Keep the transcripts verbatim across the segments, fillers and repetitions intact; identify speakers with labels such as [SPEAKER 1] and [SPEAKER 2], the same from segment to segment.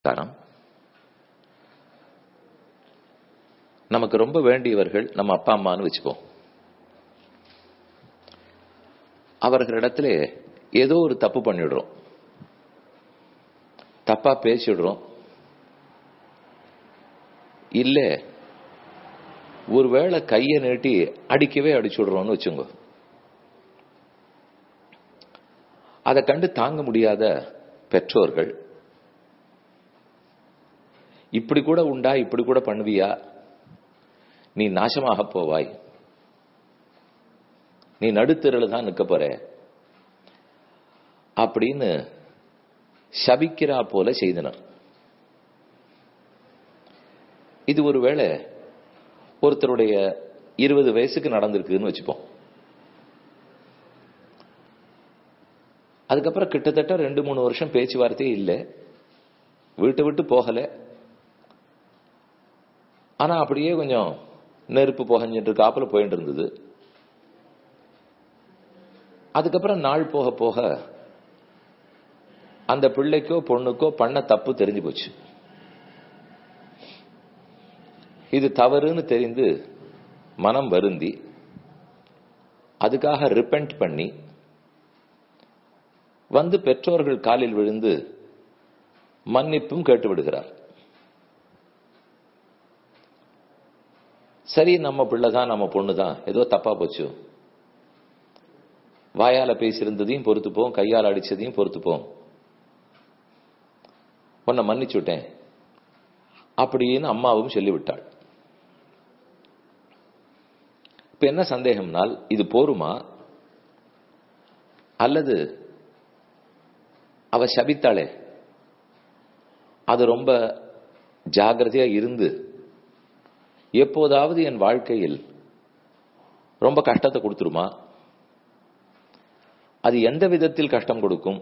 [SPEAKER 1] காரணம் நமக்கு ரொம்ப வேண்டியவர்கள் நம்ம அப்பா அம்மான்னு வச்சுப்போம். அவர்களிடத்துல ஏதோ ஒரு தப்பு பண்ணிடுறோம், தப்பா பேசிடுறோம், இல்ல ஒருவேளை கையை நீட்டி அடிக்கவே அடிச்சுடுறோம்னு வச்சுங்க. அதை கண்டு தாங்க முடியாத பெற்றோர்கள் இப்படி கூட உண்டா, இப்படி கூட பண்ணுவியா, நீ நாசமாக போவாய், நீ நடுத்தெருவில் தான் நிற்க போற அப்படின்னு சபிக்கிறா போல செய்தனர். இது ஒருவேளை ஒருத்தருடைய இருபது வயசுக்கு நடந்திருக்குன்னு வச்சுப்போம். அதுக்கப்புறம் கிட்டத்தட்ட ரெண்டு மூணு வருஷம் பேச்சுவார்த்தையே இல்லை, வீட்டை விட்டு போகல, ஆனா அப்படியே கொஞ்சம் நெருப்பு புகஞ்சிட்டு காப்புல போயிட்டு இருந்தது. அதுக்கப்புறம் நாள் போக போக அந்த பிள்ளைக்கோ பொண்ணுக்கோ பண்ண தப்பு தெரிஞ்சு போச்சு. இது தவறுன்னு தெரிந்து மனம் வருந்தி அதுக்காக ரிப்பெண்ட் பண்ணி வந்து பெற்றோர்கள் காலில் விழுந்து மன்னிப்பும் கேட்டு விடுகிறார். சரி, நம்ம பிள்ளைதான், நம்ம பொண்ணுதான், ஏதோ தப்பா போச்சு, வாயால பேசியிருந்ததையும் பொறுத்துப்போம், கையால் அடிச்சதையும் பொறுத்துப்போம், உன்னை மன்னிச்சுட்டேன் அப்படின்னு அம்மாவும் சொல்லிவிட்டாள். இப்ப என்ன சந்தேகம்னால், இது போருமா அல்லது அவ சபித்தாளே அது ரொம்ப ஜாகிரதையா இருந்து எப்போதாவது என் வாழ்க்கையில் ரொம்ப கஷ்டத்தை கொடுத்துருமா, அது எந்த விதத்தில் கஷ்டம் கொடுக்கும்,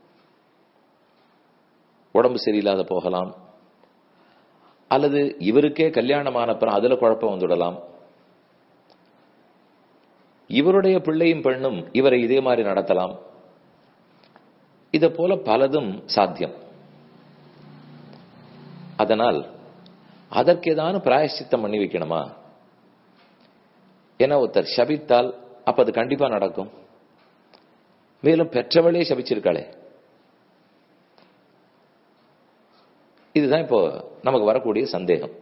[SPEAKER 1] உடம்பு சரியில்லாத போகலாம், அல்லது இவருக்கே கல்யாணமான அப்புறம் அதுல குழப்பம் வந்துடலாம், இவருடைய பிள்ளையும் பெண்ணும் இவரை இதே மாதிரி நடத்தலாம், இதை போல பலதும் சாத்தியம். அதனால் அதற்கு ஏதான பிராயஷ்சித்தம் பண்ணி வைக்கணுமா? ஏன்னா ஒருத்தர் சபித்தால் அப்ப அது கண்டிப்பா நடக்கும். மேலும் பெற்றவளே சபிச்சிருக்காளே, இதுதான் இப்போ நமக்கு வரக்கூடிய சந்தேகம்.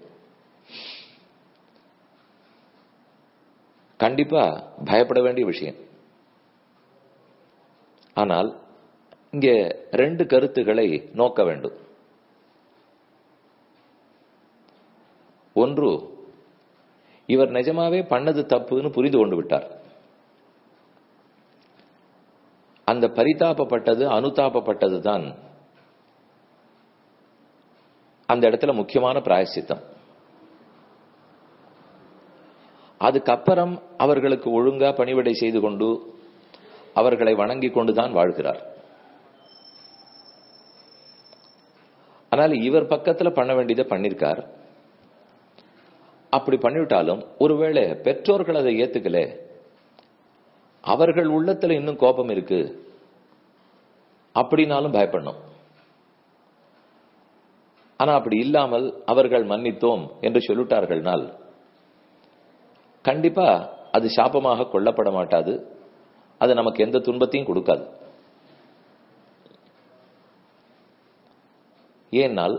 [SPEAKER 1] கண்டிப்பா பயப்பட வேண்டிய விஷயம். ஆனால் இங்கே ரெண்டு கருத்துக்களை நோக்க வேண்டும். ஒன்று, இவர் நிஜமாவே பண்ணது தப்புன்னு புரிந்து கொண்டு விட்டார். அந்த பரிதாபப்பட்டது அனுதாபப்பட்டது தான் அந்த இடத்துல முக்கியமான பிராயசித்தம். அதுக்கப்புறம் அவர்களுக்கு ஒழுங்கா பணிவிடை செய்து கொண்டு அவர்களை வணங்கி கொண்டுதான் வாழ்கிறார். ஆனால் இவர் பக்கத்துல பண்ண வேண்டியதை பண்ணிருக்கார். அப்படி பண்ணிவிட்டாலும் ஒருவேளை பெற்றோர்கள் அதை ஏத்துக்கல, அவர்கள் உள்ளத்துல இன்னும் கோபம் இருக்கு அப்படின்னாலும் பயப்படணும். ஆனா அப்படி இல்லாமல் அவர்கள் மன்னித்தோம் என்று சொல்லிட்டார்கள்னால் கண்டிப்பா அது சாபமாக கொள்ளப்பட மாட்டாது, அது நமக்கு எந்த துன்பத்தையும் கொடுக்காது. ஏனால்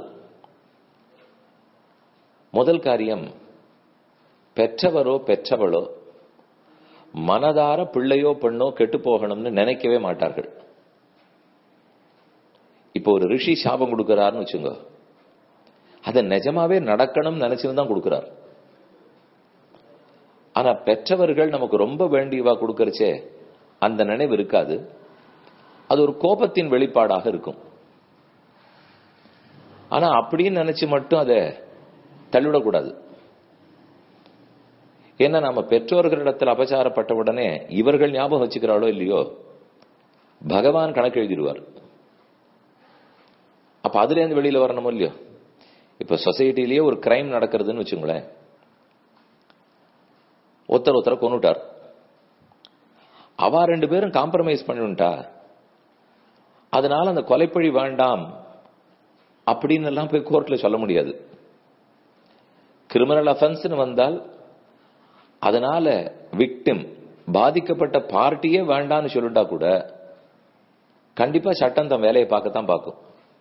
[SPEAKER 1] முதல் காரியம், பெற்றவரோ பெற்றவளோ மனதார பிள்ளையோ பெண்ணோ கெட்டு போகணும்னு நினைக்கவே மாட்டார்கள். இப்போ ஒரு ரிஷி சாபம் கொடுக்கிறார்னு வச்சுங்க, அதை நிஜமாவே நடக்கணும் நினைச்சுதான் கொடுக்கிறார். ஆனா பெற்றவர்கள் நமக்கு ரொம்ப வேண்டியவா கொடுக்கறச்சே அந்த நினைவு இருக்காது, அது ஒரு கோபத்தின் வெளிப்பாடாக இருக்கும். ஆனா அப்படின்னு நினைச்சு மட்டும் அதை தள்ளிவிடக்கூடாது. ஏன்னா நம்ம பெற்றோர்களிடத்தில் அபச்சாரப்பட்ட உடனே இவர்கள் ஞாபகம் வச்சுக்கிறாளோ இல்லையோ, பகவான் கணக்கு எழுதிடுவார். அப்ப அதுல இருந்து வெளியில வரணுமோ இல்லையோ. இப்ப சொசைட்டிலேயே ஒரு கிரைம் நடக்கிறதுன்னு வச்சுங்களேன், ஒருத்தர் ஒருத்தரை கொன்னுட்டார், அவ ரெண்டு பேரும் காம்ப்ரமைஸ் பண்ணிட்டா, அதனால அந்த கொலைப்பழி வேண்டாம் அப்படின்னு எல்லாம் போய் கோர்ட்ல சொல்ல முடியாது. கிரிமினல் அஃபென்ஸ் வந்தால் அதனால விக்டிம் பாதிக்கப்பட்ட பார்ட்டியே வேண்டான்னு சொல்லிட்டா கூட கண்டிப்பா சட்டம் தன் வேலையை பார்க்கத்தான் பார்க்கும்.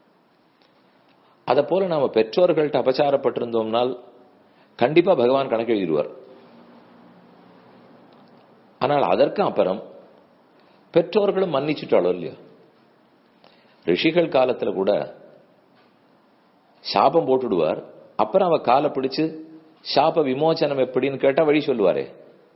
[SPEAKER 1] அத போல நாம பெற்றோர்கள்ட்ட அபச்சாரப்பட்டிருந்தோம்னால் கண்டிப்பா பகவான் கணக்கு எழுதிடுவார். ஆனால் அதற்கு அப்புறம் பெற்றோர்களும் மன்னிச்சுட்டாளோ இல்லையோ. ரிஷிகள் காலத்துல கூட சாபம் போட்டுடுவார், அப்புறம் அவ காலை பிடிச்சு சாப விமோசனம் எப்படின்னு கேட்டா வழி சொல்லுவாரே.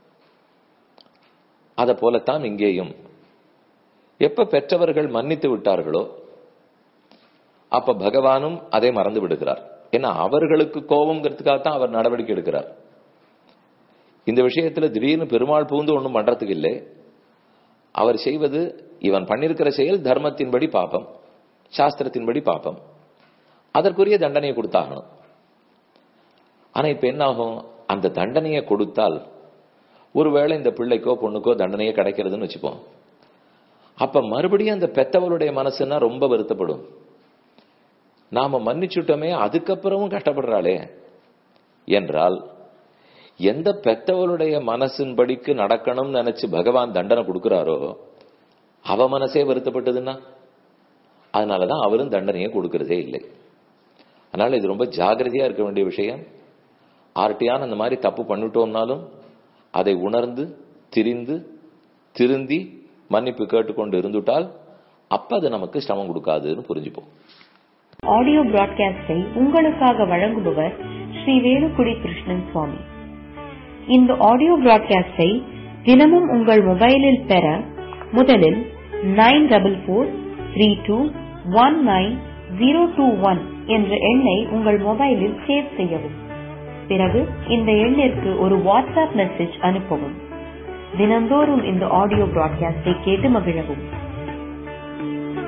[SPEAKER 1] அத போலத்தான் இங்கேயும் எப்ப பெற்றவர்கள் மன்னித்து விட்டார்களோ அப்ப பகவானும் அதை மறந்து விடுகிறார். ஏன்னா அவர்களுக்கு கோபம்ங்கிறதுக்காகத்தான் அவர் நடவடிக்கை எடுக்கிறார். இந்த விஷயத்துல திடீர்னு பெருமாள் பூந்து ஒண்ணும் பண்றதுக்கு இல்லை. அவர் செய்வது இவன் பண்ணிருக்கிற செயல் தர்மத்தின்படி பாப்பம், சாஸ்திரத்தின்படி பாப்பம், அதற்குரிய தண்டனையை கொடுத்தாகணும். ஆனா இப்ப என்ன ஆகும், அந்த தண்டனையை கொடுத்தால் ஒருவேளை இந்த பிள்ளைக்கோ பொண்ணுக்கோ தண்டனையே கிடைக்கிறதுன்னு வச்சுப்போம். அப்ப மறுபடியும் அந்த பெத்தவளுடைய மனசுன்னா ரொம்ப வருத்தப்படும். நாம மன்னிச்சுட்டோமே அதுக்கப்புறமும் கஷ்டப்படுறாளே என்றால் எந்த பெத்தவளுடைய மனசின்படிக்கு நடக்கணும்னு நினைச்சு பகவான் தண்டனை கொடுக்கிறாரோ அவ மனசே வருத்தப்பட்டதுன்னா அதனாலதான் அவரும் தண்டனையை கொடுக்கறதே இல்லை. அதனால இது ரொம்ப ஜாகிரதையா இருக்க வேண்டிய விஷயம். ஆர்டியான அந்த மாதிரி தப்பு பண்ணிட்டோம்னாலும் அதை உணர்ந்து திரிந்து திருந்தி மன்னிப்பு கேட்டுக்கொண்டு இருந்துட்டால் அப்ப அது நமக்கு சிரமம் கொடுக்காதுன்னு புரிஞ்சுப்போம்.
[SPEAKER 2] ஆடியோ பிராட்காஸ்டை உங்களுக்காக வழங்குபவர் ஸ்ரீ வேலுக்குடி கிருஷ்ணன் சுவாமி. இந்த ஆடியோ பிராட்காஸ்டை தினமும் உங்கள் மொபைலில் பெற முதலில் nine double four three two one nine zero two one என்ற எண்ணை உங்கள் மொபைலில் சேவ் செய்யவும். பிறகு இந்த எண்ணிற்கு ஒரு வாட்ஸ்அப் மெசேஜ் அனுப்பவும். தினந்தோறும் இந்த ஆடியோ பிராட்காஸ்டை கேட்டு மகிழவும்.